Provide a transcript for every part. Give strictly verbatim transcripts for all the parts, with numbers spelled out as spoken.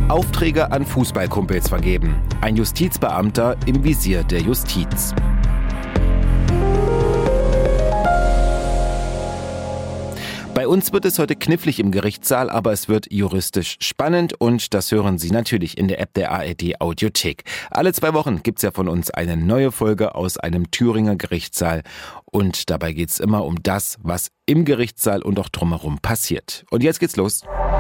Aufträge an Fußballkumpels vergeben. Ein Justizbeamter im Visier der Justiz. Bei uns wird es heute knifflig im Gerichtssaal, aber es wird juristisch spannend und das hören Sie natürlich in der App der A R D Audiothek. Alle zwei Wochen gibt's ja von uns eine neue Folge aus einem Thüringer Gerichtssaal und dabei geht's immer um das, was im Gerichtssaal und auch drumherum passiert. Und jetzt geht's los.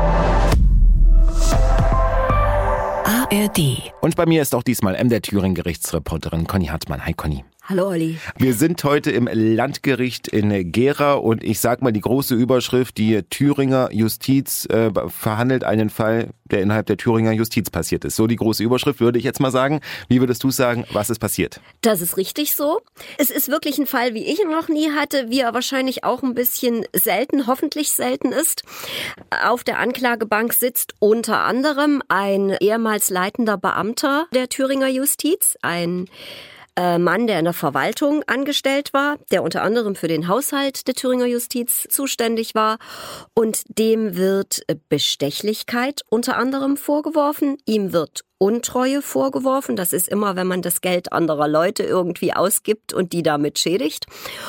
A R D. Und bei mir ist auch diesmal M D R Thüringen Gerichtsreporterin Conny Hartmann. Hi Conny. Hallo Olli. Wir sind heute im Landgericht in Gera und ich sag mal die große Überschrift, die Thüringer Justiz äh, verhandelt einen Fall, der innerhalb der Thüringer Justiz passiert ist. So die große Überschrift würde ich jetzt mal sagen. Wie würdest du sagen, was ist passiert? Das ist richtig so. Es ist wirklich ein Fall, wie ich ihn noch nie hatte, wie er wahrscheinlich auch ein bisschen selten, hoffentlich selten ist. Auf der Anklagebank sitzt unter anderem ein ehemals leitender Beamter der Thüringer Justiz, ein Mann, der in der Verwaltung angestellt war, der unter anderem für den Haushalt der Thüringer Justiz zuständig war. Und dem wird Bestechlichkeit unter anderem vorgeworfen. Ihm wird Untreue vorgeworfen. Das ist immer, wenn man das Geld anderer Leute irgendwie ausgibt und die damit schädigt.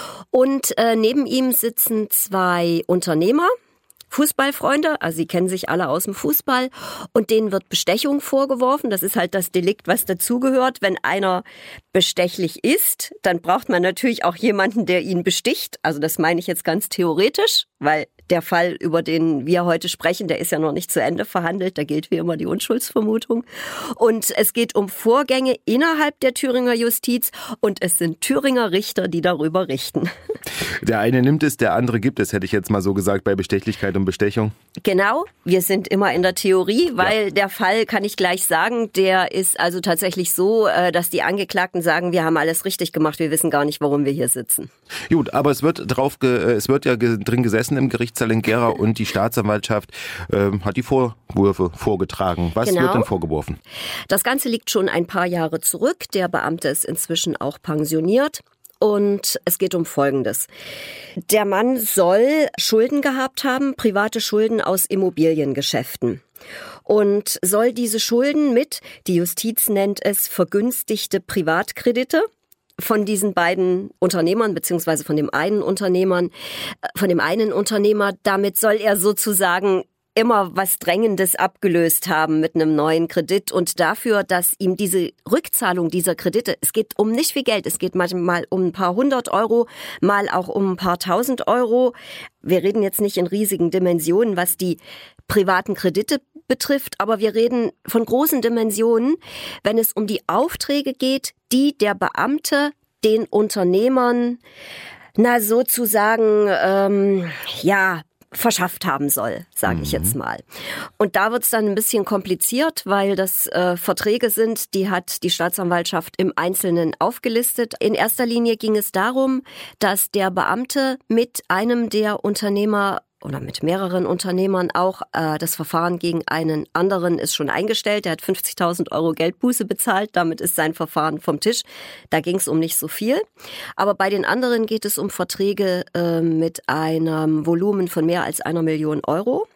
Und äh, neben ihm sitzen zwei Unternehmer. Fußballfreunde, also sie kennen sich alle aus dem Fußball und denen wird Bestechung vorgeworfen. Das ist halt das Delikt, was dazugehört. Wenn einer bestechlich ist, dann braucht man natürlich auch jemanden, der ihn besticht. Also das meine ich jetzt ganz theoretisch, weil der Fall, über den wir heute sprechen, der ist ja noch nicht zu Ende verhandelt. Da gilt wie immer die Unschuldsvermutung. Und es geht um Vorgänge innerhalb der Thüringer Justiz und es sind Thüringer Richter, die darüber richten. Der eine nimmt es, der andere gibt es, hätte ich jetzt mal so gesagt, bei Bestechlichkeit und Bestechung. Genau, wir sind immer in der Theorie, weil ja. Der Fall, kann ich gleich sagen, der ist also tatsächlich so, dass die Angeklagten sagen, wir haben alles richtig gemacht, wir wissen gar nicht, warum wir hier sitzen. Gut, aber es wird drauf, es wird ja drin gesessen im Gerichtssaal in Gera und die Staatsanwaltschaft äh, hat die Vorwürfe vorgetragen. Was genau. wird denn vorgeworfen? Das Ganze liegt schon ein paar Jahre zurück. Der Beamte ist inzwischen auch pensioniert. Und es geht um Folgendes. Der Mann soll Schulden gehabt haben, private Schulden aus Immobiliengeschäften. Und soll diese Schulden mit, die Justiz nennt es, vergünstigte Privatkredite, von diesen beiden Unternehmern, beziehungsweise von dem einen Unternehmern, von dem einen Unternehmer, damit soll er sozusagen immer was Drängendes abgelöst haben mit einem neuen Kredit und dafür, dass ihm diese Rückzahlung dieser Kredite, es geht um nicht viel Geld, es geht manchmal um ein paar hundert Euro, mal auch um ein paar tausend Euro. Wir reden jetzt nicht in riesigen Dimensionen, was die privaten Kredite betrifft, aber wir reden von großen Dimensionen, wenn es um die Aufträge geht, die der Beamte den Unternehmern, na sozusagen, ähm, ja, verschafft haben soll, sage ich jetzt mal. Und da wird's dann ein bisschen kompliziert, weil das äh, Verträge sind, die hat die Staatsanwaltschaft im Einzelnen aufgelistet. In erster Linie ging es darum, dass der Beamte mit einem der Unternehmer oder mit mehreren Unternehmern auch, äh, das Verfahren gegen einen anderen ist schon eingestellt. Der hat fünfzigtausend Euro Geldbuße bezahlt, damit ist sein Verfahren vom Tisch. Da ging es um nicht so viel. Aber bei den anderen geht es um Verträge äh, mit einem Volumen von mehr als einer Million Euro.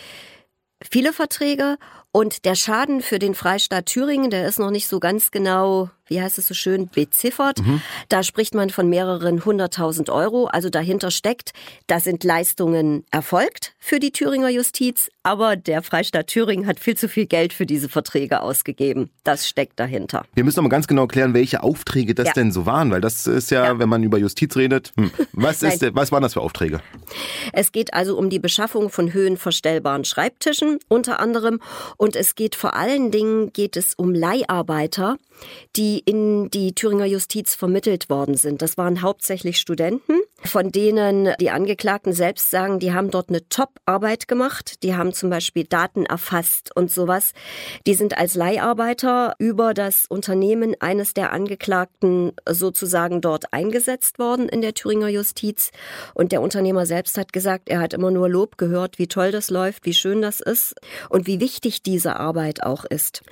Viele Verträge und der Schaden für den Freistaat Thüringen, der ist noch nicht so ganz genau, wie heißt es so schön, beziffert. Mhm. Da spricht man von mehreren hunderttausend Euro. Also dahinter steckt, da sind Leistungen erfolgt für die Thüringer Justiz, aber der Freistaat Thüringen hat viel zu viel Geld für diese Verträge ausgegeben. Das steckt dahinter. Wir müssen aber ganz genau klären, welche Aufträge das ja. denn so waren, weil das ist ja, ja. wenn man über Justiz redet, hm, was, ist, was waren das für Aufträge? Es geht also um die Beschaffung von höhenverstellbaren Schreibtischen unter anderem und es geht vor allen Dingen geht es um Leiharbeiter, die in die Thüringer Justiz vermittelt worden sind. Das waren hauptsächlich Studenten, von denen die Angeklagten selbst sagen, die haben dort eine Top-Arbeit gemacht. Die haben zum Beispiel Daten erfasst und sowas. Die sind als Leiharbeiter über das Unternehmen eines der Angeklagten sozusagen dort eingesetzt worden in der Thüringer Justiz. Und der Unternehmer selbst hat gesagt, er hat immer nur Lob gehört, wie toll das läuft, wie schön das ist und wie wichtig diese Arbeit auch ist.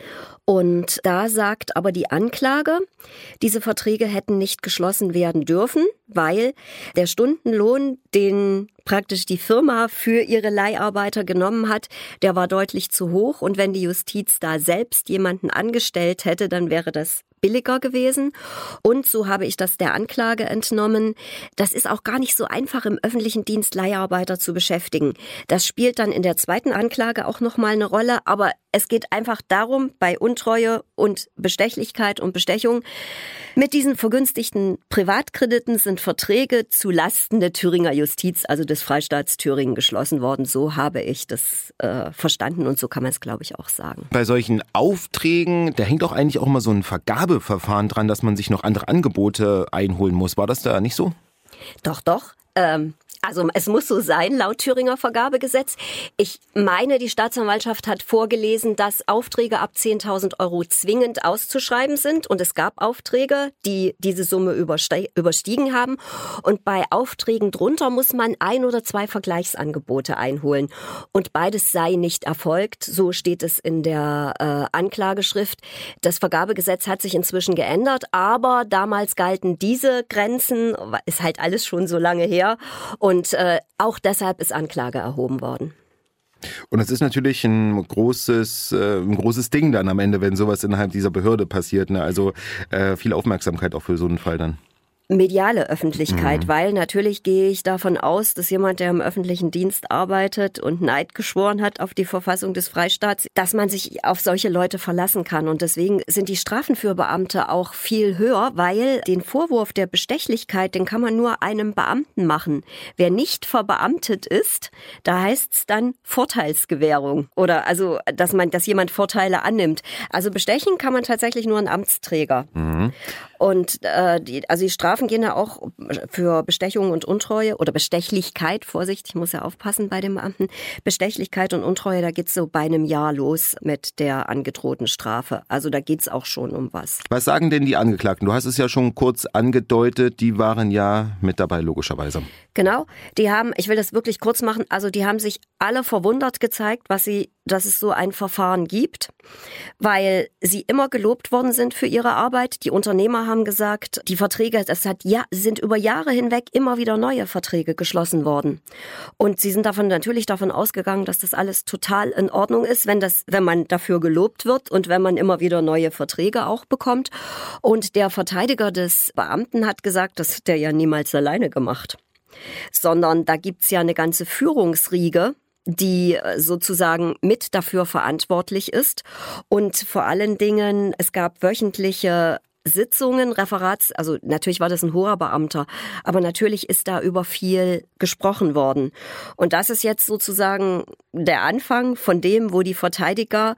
Und da sagt aber die Anklage, diese Verträge hätten nicht geschlossen werden dürfen, weil der Stundenlohn, den praktisch die Firma für ihre Leiharbeiter genommen hat, der war deutlich zu hoch. Und wenn die Justiz da selbst jemanden angestellt hätte, dann wäre das billiger gewesen. Und so habe ich das der Anklage entnommen. Das ist auch gar nicht so einfach, im öffentlichen Dienst Leiharbeiter zu beschäftigen. Das spielt dann in der zweiten Anklage auch nochmal eine Rolle. Aber es geht einfach darum, bei Untreue und Bestechlichkeit und Bestechung, mit diesen vergünstigten Privatkrediten sind Verträge zu Lasten der Thüringer Justiz, also des Freistaats Thüringen, geschlossen worden. So habe ich das äh, verstanden und so kann man es, glaube ich, auch sagen. Bei solchen Aufträgen, da hängt auch eigentlich auch immer so ein Vergabeverfahren dran, dass man sich noch andere Angebote einholen muss. War das da nicht so? Doch, doch. Ähm, also es muss so sein, laut Thüringer Vergabegesetz. Ich meine, die Staatsanwaltschaft hat vorgelesen, dass Aufträge ab zehntausend Euro zwingend auszuschreiben sind. Und es gab Aufträge, die diese Summe überste- überstiegen haben. Und bei Aufträgen drunter muss man ein oder zwei Vergleichsangebote einholen. Und beides sei nicht erfolgt. So steht es in der äh, Anklageschrift. Das Vergabegesetz hat sich inzwischen geändert. Aber damals galten diese Grenzen, ist halt alles schon so lange her. Und äh, auch deshalb ist Anklage erhoben worden. Und es ist natürlich ein großes, äh, ein großes Ding dann am Ende, wenn sowas innerhalb dieser Behörde passiert. Ne? Also äh, viel Aufmerksamkeit auch für so einen Fall dann. Mediale Öffentlichkeit, Mhm. weil natürlich gehe ich davon aus, dass jemand, der im öffentlichen Dienst arbeitet und Neid geschworen hat auf die Verfassung des Freistaats, dass man sich auf solche Leute verlassen kann. Und deswegen sind die Strafen für Beamte auch viel höher, weil den Vorwurf der Bestechlichkeit, den kann man nur einem Beamten machen. Wer nicht verbeamtet ist, da heißt es dann Vorteilsgewährung oder also, dass man, dass jemand Vorteile annimmt. Also bestechen kann man tatsächlich nur ein Amtsträger. Mhm. Und äh, die, also die Strafen gehen ja auch für Bestechung und Untreue oder Bestechlichkeit, Vorsicht, ich muss ja aufpassen bei den Beamten, Bestechlichkeit und Untreue, da geht's so bei einem Jahr los mit der angedrohten Strafe. Also da geht's auch schon um was. Was sagen denn die Angeklagten? Du hast es ja schon kurz angedeutet, die waren ja mit dabei, logischerweise. Genau, die haben, ich will das wirklich kurz machen, also die haben sich alle verwundert gezeigt, was sie, dass es so ein Verfahren gibt, weil sie immer gelobt worden sind für ihre Arbeit. Die Unternehmer haben gesagt, die Verträge, das hat ja, sind über Jahre hinweg immer wieder neue Verträge geschlossen worden. Und sie sind davon natürlich davon ausgegangen, dass das alles total in Ordnung ist, wenn das, wenn man dafür gelobt wird und wenn man immer wieder neue Verträge auch bekommt. Und der Verteidiger des Beamten hat gesagt, das hat der ja niemals alleine gemacht, sondern da gibt's ja eine ganze Führungsriege, die sozusagen mit dafür verantwortlich ist. Und vor allen Dingen, es gab wöchentliche Sitzungen, Referats, also natürlich war das ein hoher Beamter, aber natürlich ist da über viel gesprochen worden. Und das ist jetzt sozusagen der Anfang von dem, wo die Verteidiger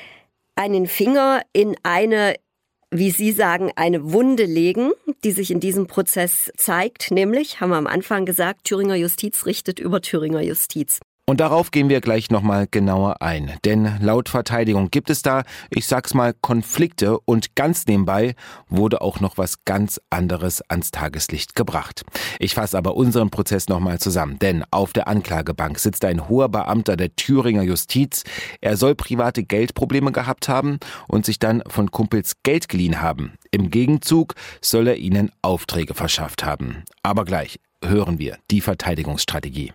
einen Finger in eine, wie Sie sagen, eine Wunde legen, die sich in diesem Prozess zeigt. Nämlich, haben wir am Anfang gesagt, Thüringer Justiz richtet über Thüringer Justiz. Und darauf gehen wir gleich nochmal genauer ein. Denn laut Verteidigung gibt es da, ich sag's mal, Konflikte und ganz nebenbei wurde auch noch was ganz anderes ans Tageslicht gebracht. Ich fasse aber unseren Prozess nochmal zusammen, denn auf der Anklagebank sitzt ein hoher Beamter der Thüringer Justiz. Er soll private Geldprobleme gehabt haben und sich dann von Kumpels Geld geliehen haben. Im Gegenzug soll er ihnen Aufträge verschafft haben. Aber gleich hören wir die Verteidigungsstrategie.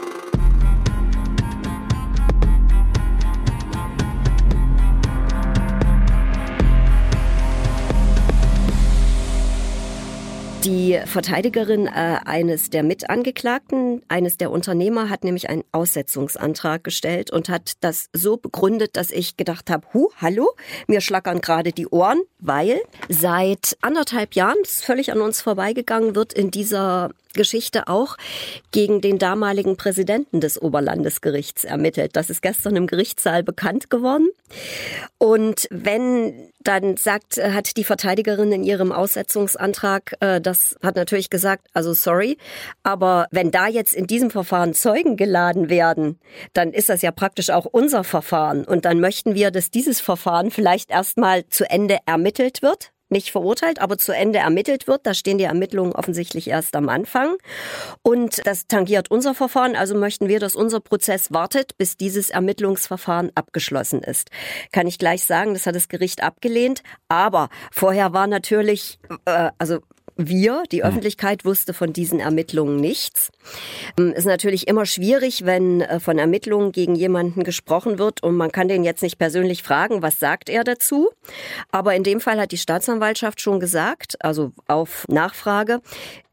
Die Verteidigerin äh, eines der Mitangeklagten, eines der Unternehmer, hat nämlich einen Aussetzungsantrag gestellt und hat das so begründet, dass ich gedacht habe, hu, hallo, mir schlackern gerade die Ohren, weil seit anderthalb Jahren, das ist völlig an uns vorbeigegangen, wird in dieser Geschichte auch gegen den damaligen Präsidenten des Oberlandesgerichts ermittelt. Das ist gestern im Gerichtssaal bekannt geworden. Und wenn dann sagt, hat die Verteidigerin in ihrem Aussetzungsantrag, das hat natürlich gesagt, also sorry, aber wenn da jetzt in diesem Verfahren Zeugen geladen werden, dann ist das ja praktisch auch unser Verfahren. Und dann möchten wir, dass dieses Verfahren vielleicht erstmal zu Ende ermittelt wird, nicht verurteilt, aber zu Ende ermittelt wird. Da stehen die Ermittlungen offensichtlich erst am Anfang. Und das tangiert unser Verfahren. Also möchten wir, dass unser Prozess wartet, bis dieses Ermittlungsverfahren abgeschlossen ist. Kann ich gleich sagen, das hat das Gericht abgelehnt. Aber vorher war natürlich, äh, also wir, die Öffentlichkeit, wusste von diesen Ermittlungen nichts. Ist natürlich immer schwierig, wenn von Ermittlungen gegen jemanden gesprochen wird und man kann den jetzt nicht persönlich fragen, was sagt er dazu. Aber in dem Fall hat die Staatsanwaltschaft schon gesagt, also auf Nachfrage,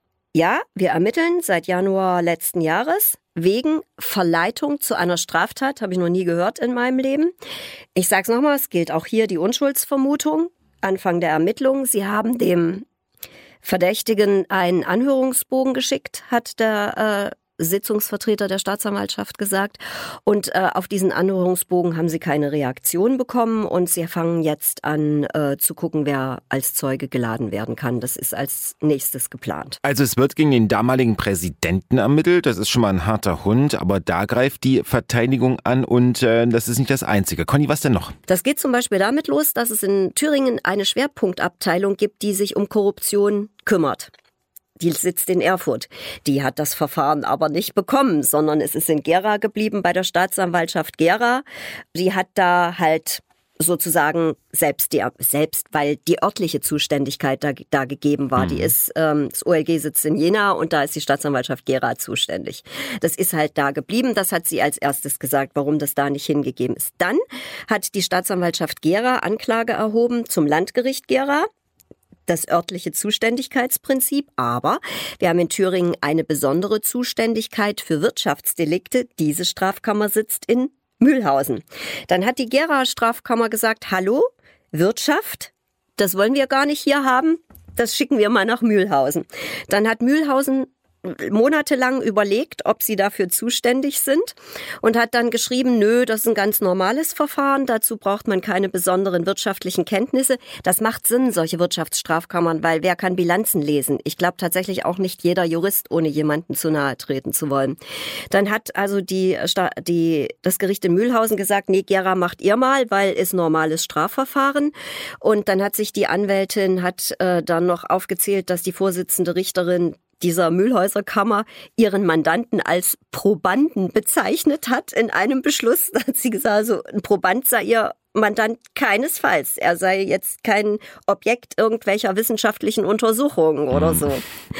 ja, wir ermitteln seit Januar letzten Jahres wegen Verleitung zu einer Straftat, habe ich noch nie gehört in meinem Leben. Ich sage es nochmal, es gilt auch hier die Unschuldsvermutung. Anfang der Ermittlungen, Sie haben dem Verdächtigen einen Anhörungsbogen geschickt, hat der äh, Sitzungsvertreter der Staatsanwaltschaft gesagt. Und äh, auf diesen Anhörungsbogen haben sie keine Reaktion bekommen und sie fangen jetzt an äh, zu gucken, wer als Zeuge geladen werden kann. Das ist als nächstes geplant. Also es wird gegen den damaligen Präsidenten ermittelt. Das ist schon mal ein harter Hund, aber da greift die Verteidigung an und äh, das ist nicht das Einzige. Conny, was denn noch? Das geht zum Beispiel damit los, dass es in Thüringen eine Schwerpunktabteilung gibt, die sich um Korruption kümmert. Die sitzt in Erfurt. Die hat das Verfahren aber nicht bekommen, sondern es ist in Gera geblieben bei der Staatsanwaltschaft Gera. Die hat da halt sozusagen selbst, die, selbst weil die örtliche Zuständigkeit da, da gegeben war. Mhm. Die ist, ähm, das O L G sitzt in Jena und da ist die Staatsanwaltschaft Gera zuständig. Das ist halt da geblieben. Das hat sie als erstes gesagt, warum das da nicht hingegeben ist. Dann hat die Staatsanwaltschaft Gera Anklage erhoben zum Landgericht Gera. Das örtliche Zuständigkeitsprinzip, aber wir haben in Thüringen eine besondere Zuständigkeit für Wirtschaftsdelikte. Diese Strafkammer sitzt in Mühlhausen. Dann hat die Gera Strafkammer gesagt, hallo, Wirtschaft, das wollen wir gar nicht hier haben, das schicken wir mal nach Mühlhausen. Dann hat Mühlhausen monatelang überlegt, ob sie dafür zuständig sind und hat dann geschrieben, nö, das ist ein ganz normales Verfahren, dazu braucht man keine besonderen wirtschaftlichen Kenntnisse. Das macht Sinn, solche Wirtschaftsstrafkammern, weil wer kann Bilanzen lesen? Ich glaube tatsächlich auch nicht jeder Jurist, ohne jemanden zu nahe treten zu wollen. Dann hat also die, die, das Gericht in Mühlhausen gesagt, nee, Gera macht ihr mal, weil ist normales Strafverfahren. Und dann hat sich die Anwältin hat äh, dann noch aufgezählt, dass die Vorsitzende Richterin dieser Mühlhäuser Kammer ihren Mandanten als Probanden bezeichnet hat in einem Beschluss. Da hat sie gesagt, also ein Proband sei ihr Mandant keinesfalls. Er sei jetzt kein Objekt irgendwelcher wissenschaftlichen Untersuchungen oder so.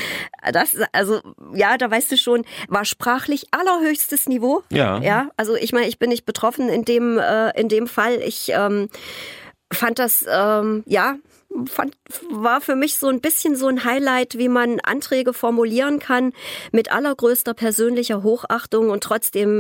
Das, also, ja, da weißt du schon, war sprachlich allerhöchstes Niveau. Ja. Ja, also ich meine, ich bin nicht betroffen in dem, äh, in dem Fall. Ich ähm, fand das, ähm, ja, Fand, war für mich so ein bisschen so ein Highlight, wie man Anträge formulieren kann mit allergrößter persönlicher Hochachtung und trotzdem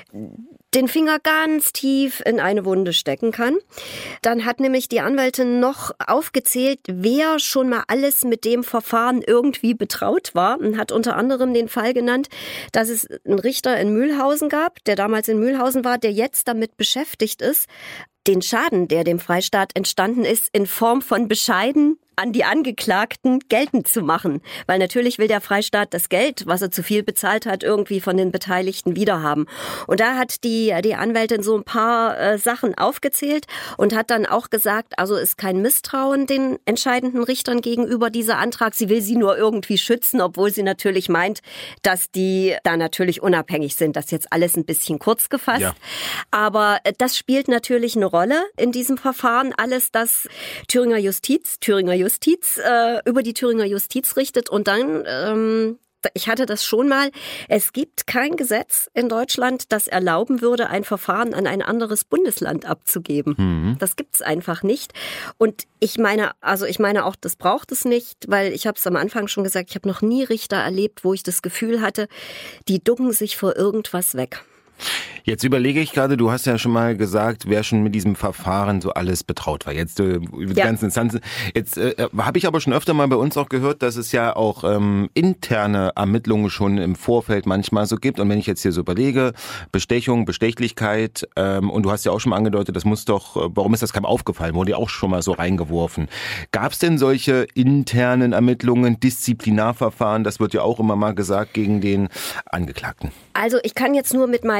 den Finger ganz tief in eine Wunde stecken kann. Dann hat nämlich die Anwältin noch aufgezählt, wer schon mal alles mit dem Verfahren irgendwie betraut war und hat unter anderem den Fall genannt, dass es einen Richter in Mühlhausen gab, der damals in Mühlhausen war, der jetzt damit beschäftigt ist, den Schaden, der dem Freistaat entstanden ist, in Form von Bescheiden an die Angeklagten geltend zu machen. Weil natürlich will der Freistaat das Geld, was er zu viel bezahlt hat, irgendwie von den Beteiligten wiederhaben. Und da hat die, die Anwältin so ein paar äh, Sachen aufgezählt und hat dann auch gesagt, also ist kein Misstrauen den entscheidenden Richtern gegenüber dieser Antrag. Sie will sie nur irgendwie schützen, obwohl sie natürlich meint, dass die da natürlich unabhängig sind. Das ist jetzt alles ein bisschen kurz gefasst. Ja. Aber das spielt natürlich eine Rolle in diesem Verfahren. Alles, das Thüringer Justiz, Thüringer Justiz äh, über die Thüringer Justiz richtet und dann, ähm, ich hatte das schon mal, es gibt kein Gesetz in Deutschland, das erlauben würde, ein Verfahren an ein anderes Bundesland abzugeben. Mhm. Das gibt's einfach nicht. Und ich meine, also ich meine auch, das braucht es nicht, weil ich habe es am Anfang schon gesagt, ich habe noch nie Richter erlebt, wo ich das Gefühl hatte, die ducken sich vor irgendwas weg. Jetzt überlege ich gerade, du hast ja schon mal gesagt, wer schon mit diesem Verfahren so alles betraut war. Jetzt äh, die ja. ganzen Instanzen. Jetzt äh, habe ich aber schon öfter mal bei uns auch gehört, dass es ja auch ähm, interne Ermittlungen schon im Vorfeld manchmal so gibt. Und wenn ich jetzt hier so überlege, Bestechung, Bestechlichkeit, ähm, und du hast ja auch schon mal angedeutet, das muss doch, warum ist das keinem aufgefallen? Wurde ja auch schon mal so reingeworfen. Gab es denn solche internen Ermittlungen, Disziplinarverfahren, das wird ja auch immer mal gesagt, gegen den Angeklagten? Also ich kann jetzt nur mit meinem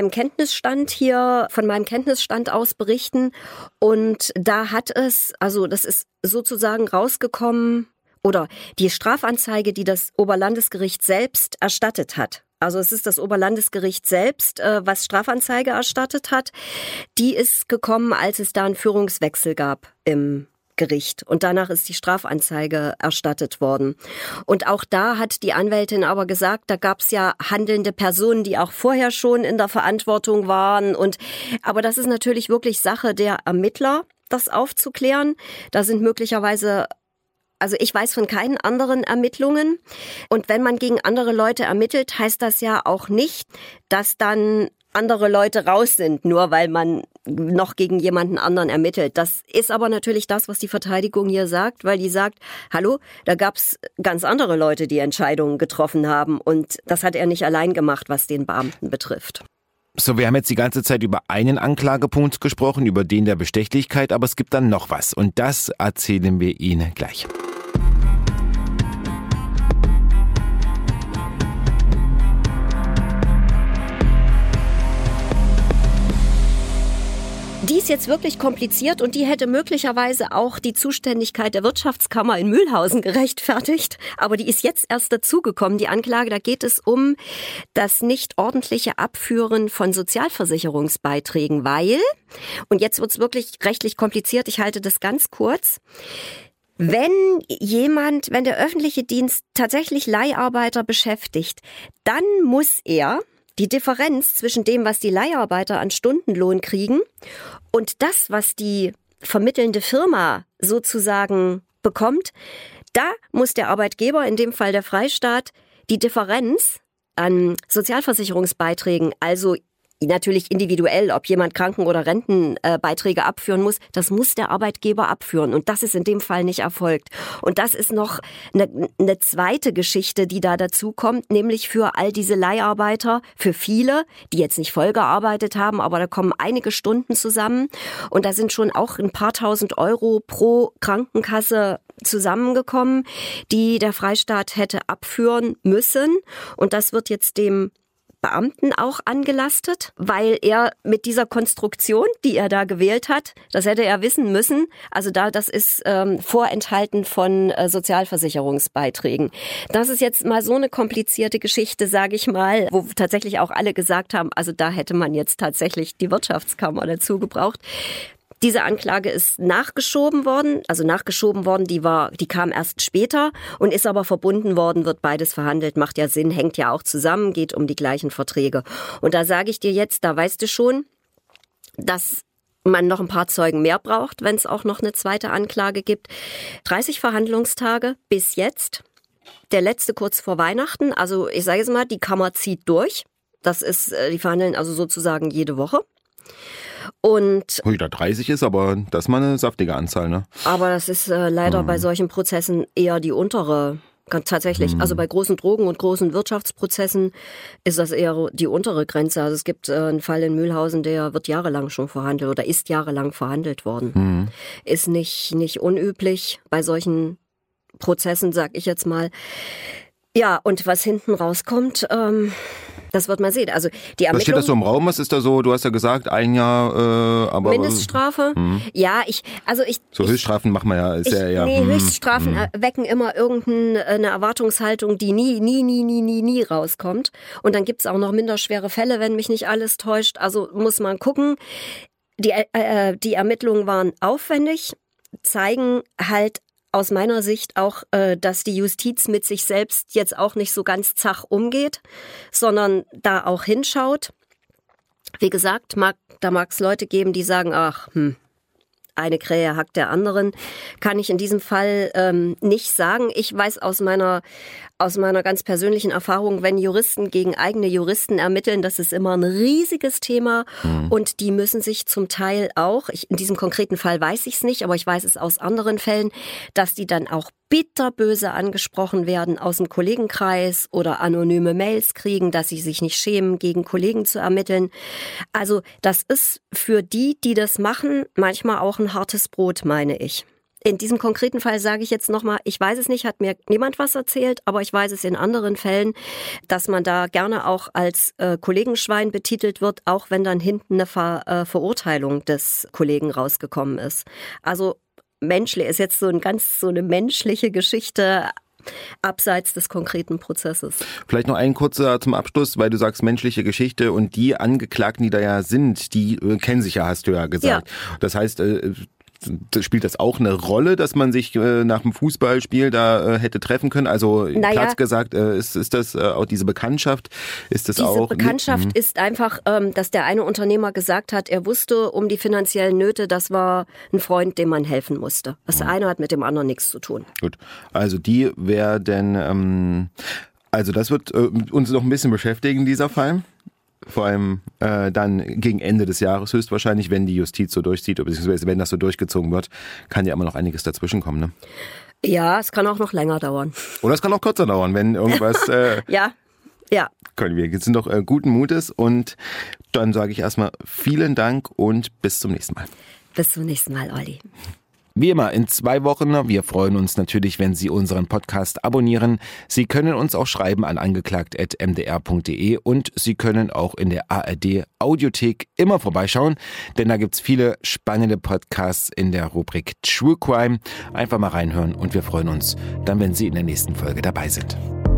meinem Kenntnisstand hier, von meinem Kenntnisstand aus berichten. Und da hat es, also das ist sozusagen rausgekommen, oder die Strafanzeige, die das Oberlandesgericht selbst erstattet hat. Also es ist das Oberlandesgericht selbst, was Strafanzeige erstattet hat. Die ist gekommen, als es da einen Führungswechsel gab im Gericht. Und danach ist die Strafanzeige erstattet worden. Und auch da hat die Anwältin aber gesagt, da gab es ja handelnde Personen, die auch vorher schon in der Verantwortung waren. Und aber das ist natürlich wirklich Sache der Ermittler, das aufzuklären. Da sind möglicherweise Also ich weiß von keinen anderen Ermittlungen. Und wenn man gegen andere Leute ermittelt, heißt das ja auch nicht, dass dann andere Leute raus sind, nur weil man noch gegen jemanden anderen ermittelt. Das ist aber natürlich das, was die Verteidigung hier sagt, weil die sagt, hallo, da gab's ganz andere Leute, die Entscheidungen getroffen haben. Und das hat er nicht allein gemacht, was den Beamten betrifft. So, wir haben jetzt die ganze Zeit über einen Anklagepunkt gesprochen, über den der Bestechlichkeit, aber es gibt dann noch was. Und das erzählen wir Ihnen gleich. Die ist jetzt wirklich kompliziert und die hätte möglicherweise auch die Zuständigkeit der Wirtschaftskammer in Mühlhausen gerechtfertigt. Aber die ist jetzt erst dazugekommen, die Anklage. Da geht es um das nicht ordentliche Abführen von Sozialversicherungsbeiträgen, weil, und jetzt wird's wirklich rechtlich kompliziert, ich halte das ganz kurz, wenn jemand, wenn der öffentliche Dienst tatsächlich Leiharbeiter beschäftigt, dann muss er die Differenz zwischen dem, was die Leiharbeiter an Stundenlohn kriegen und das, was die vermittelnde Firma sozusagen bekommt, da muss der Arbeitgeber, in dem Fall der Freistaat, die Differenz an Sozialversicherungsbeiträgen, also natürlich individuell, ob jemand Kranken- oder Rentenbeiträge abführen muss, das muss der Arbeitgeber abführen. Und das ist in dem Fall nicht erfolgt. Und das ist noch eine, eine zweite Geschichte, die da dazu kommt, nämlich für all diese Leiharbeiter, für viele, die jetzt nicht voll gearbeitet haben, aber da kommen einige Stunden zusammen. Und da sind schon auch ein paar tausend Euro pro Krankenkasse zusammengekommen, die der Freistaat hätte abführen müssen. Und das wird jetzt dem Beamten auch angelastet, weil er mit dieser Konstruktion, die er da gewählt hat, das hätte er wissen müssen, also da das ist ähm, vorenthalten von äh, Sozialversicherungsbeiträgen. Das ist jetzt mal so eine komplizierte Geschichte, sage ich mal, wo tatsächlich auch alle gesagt haben, also da hätte man jetzt tatsächlich die Wirtschaftskammer dazu gebraucht. Diese Anklage ist nachgeschoben worden, also nachgeschoben worden, die war, die kam erst später und ist aber verbunden worden, wird beides verhandelt, macht ja Sinn, hängt ja auch zusammen, geht um die gleichen Verträge. Und da sage ich dir jetzt, da weißt du schon, dass man noch ein paar Zeugen mehr braucht, wenn es auch noch eine zweite Anklage gibt. dreißig Verhandlungstage bis jetzt, der letzte kurz vor Weihnachten, also ich sage jetzt mal, die Kammer zieht durch. Das ist, die verhandeln also sozusagen jede Woche. Und Ui, da dreißig ist, aber das ist mal eine saftige Anzahl, ne? Aber das ist äh, leider mhm. bei solchen Prozessen eher die untere, tatsächlich. Mhm. Also bei großen Drogen- und großen Wirtschaftsprozessen ist das eher die untere Grenze. Also es gibt äh, einen Fall in Mühlhausen, der wird jahrelang schon verhandelt oder ist jahrelang verhandelt worden. Mhm. Ist nicht, nicht unüblich bei solchen Prozessen, sag ich jetzt mal. Ja, und was hinten rauskommt, ähm, das wird man sehen. Also die Ermittlung. Was steht das so im Raum? Was ist da so? Du hast ja gesagt, ein Jahr, äh, aber Mindeststrafe. Hm. Ja, ich, also ich. So Höchststrafen machen wir ja, ist ich, ja eher. Nee, hm, Höchststrafen hm. wecken immer irgendeine Erwartungshaltung, die nie, nie, nie, nie, nie, nie rauskommt. Und dann gibt's auch noch minderschwere Fälle, wenn mich nicht alles täuscht. Also muss man gucken. Die, äh, die Ermittlungen waren aufwendig, zeigen halt aus meiner Sicht auch, äh, dass die Justiz mit sich selbst jetzt auch nicht so ganz zach umgeht, sondern da auch hinschaut. Wie gesagt, mag, da mag es Leute geben, die sagen, ach, hm, eine Krähe hackt der anderen. Kann ich in diesem Fall ähm, nicht sagen. Ich weiß aus meiner aus meiner ganz persönlichen Erfahrung, wenn Juristen gegen eigene Juristen ermitteln, das ist immer ein riesiges Thema. Mhm. Und die müssen sich zum Teil auch, ich, in diesem konkreten Fall weiß ich es nicht, aber ich weiß es aus anderen Fällen, dass die dann auch bitterböse angesprochen werden aus dem Kollegenkreis oder anonyme Mails kriegen, dass sie sich nicht schämen, gegen Kollegen zu ermitteln. Also das ist für die, die das machen, manchmal auch ein hartes Brot, meine ich. In diesem konkreten Fall sage ich jetzt nochmal, ich weiß es nicht, hat mir niemand was erzählt, aber ich weiß es in anderen Fällen, dass man da gerne auch als äh, Kollegenschwein betitelt wird, auch wenn dann hinten eine Ver, äh, Verurteilung des Kollegen rausgekommen ist. Also menschlich ist jetzt so ein ganz so eine menschliche Geschichte abseits des konkreten Prozesses. Vielleicht noch ein kurzer zum Abschluss, weil du sagst menschliche Geschichte und die Angeklagten, die da ja sind, die äh, kennen sich ja, hast du ja gesagt. Ja. Das heißt, äh, spielt das auch eine Rolle, dass man sich äh, nach dem Fußballspiel da äh, hätte treffen können? Also naja, Platz gesagt, äh, ist, ist das äh, auch diese Bekanntschaft? Ist das diese auch? Diese Bekanntschaft mhm. ist einfach, ähm, dass der eine Unternehmer gesagt hat, er wusste um die finanziellen Nöte, das war ein Freund, dem man helfen musste. Das mhm. eine hat mit dem anderen nichts zu tun. Gut, also die werden, ähm, also das wird äh, uns noch ein bisschen beschäftigen, dieser Fall. Vor allem äh, dann gegen Ende des Jahres höchstwahrscheinlich, wenn die Justiz so durchzieht, beziehungsweise wenn das so durchgezogen wird, kann ja immer noch einiges dazwischen kommen, ne? Ja, es kann auch noch länger dauern. Oder es kann auch kürzer dauern, wenn irgendwas... Äh, ja, ja. Können wir. Jetzt sind doch äh, guten Mutes und dann sage ich erstmal vielen Dank und bis zum nächsten Mal. Bis zum nächsten Mal, Olli. Wie immer in zwei Wochen. Wir freuen uns natürlich, wenn Sie unseren Podcast abonnieren. Sie können uns auch schreiben an angeklagt at m d r punkt d e und Sie können auch in der A R D Audiothek immer vorbeischauen, denn da gibt's viele spannende Podcasts in der Rubrik True Crime. Einfach mal reinhören und wir freuen uns dann, wenn Sie in der nächsten Folge dabei sind.